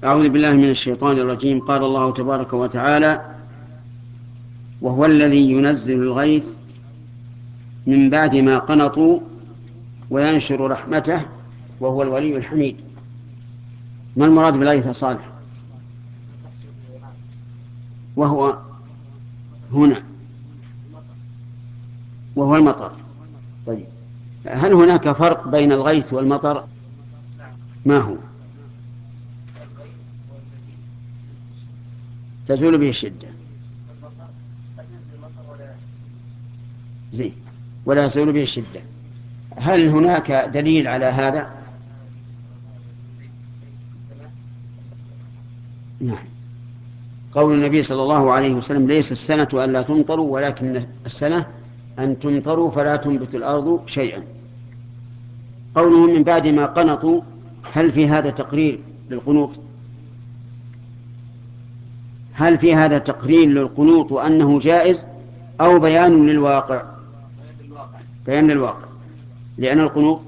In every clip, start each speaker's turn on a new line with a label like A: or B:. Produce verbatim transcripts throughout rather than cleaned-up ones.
A: أعوذ بالله من الشيطان الرجيم. قال الله تبارك وتعالى: وهو الذي ينزل الغيث من بعد ما قنطوا وينشر رحمته وهو الولي الحميد. ما المراد بالغيث يا صالح؟ وهو هنا وهو المطر. طيب، هل هناك فرق بين الغيث والمطر؟ ما هو؟ تزول به الشدة زين ولا يزول به الشدة. هل هناك دليل على هذا؟ نعم، قول النبي صلى الله عليه وسلم: ليس السنة أن لا تمطروا ولكن السنة أن تمطروا فلا تنبت الأرض شيئا. قوله من بعد ما قنطوا، هل في هذا تقرير للقنوط؟ هل في هذا تقرير للقنوط وأنه جائز أو بيان للواقع؟ بيان للواقع، لأن القنوط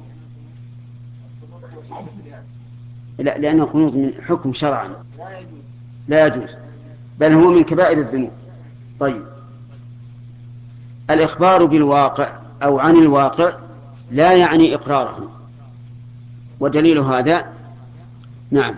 A: لا لأن القنوط من حكم شرعا لا يجوز، بل هو من كبائر الذنوب. طيب، الإخبار بالواقع أو عن الواقع لا يعني إقراره، ودليل هذا نعم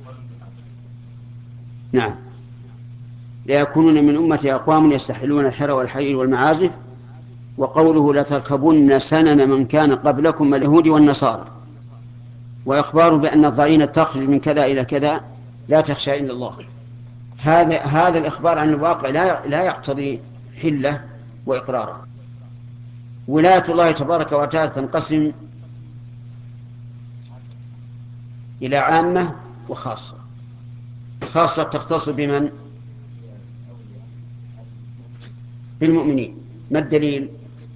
A: نعم ليكونون من أمتي أقوام يستحلون الحر والحرير والمعازف. وقوله: لتركبن سنن من كان قبلكم اليهود والنصارى. وإخباره بأن الضعينة تخرج من كذا إلى كذا لا تخشى إلا الله. هذا هذا الإخبار عن الواقع لا لا يقتضي حلة وإقراره. ولاية الله تبارك وتعالى تنقسم إلى عامة وخاصة. خاصة تختص بمن؟ بالمؤمنين. ما الدليل؟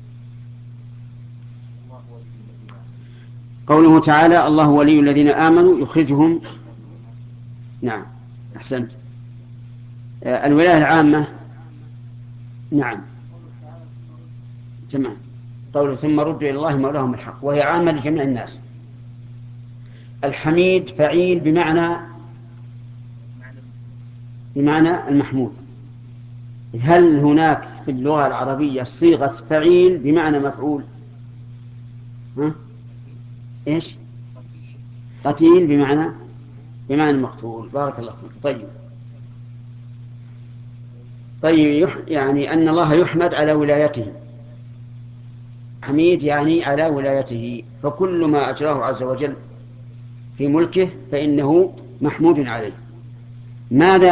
A: قوله تعالى: الله ولي الذين آمنوا يخرجهم. نعم، أحسنت. آه الولاية العامة. نعم، تمام. قوله: ثم ردوا إلى الله مولاهم الحق، وهي عامة لجميع الناس. الحميد فعيل بمعنى بمعنى المحمود. هل هناك في اللغة العربية صيغة فعيل بمعنى مفعول؟ ها؟ إيش؟ قتيل بمعنى بمعنى مقتول. بارك الله فيك. طيب طيب يح... يعني أن الله يحمد على ولايته. حميد يعني على ولايته، فكل ما أجراه عز وجل في ملكه فإنه محمود عليه. ماذا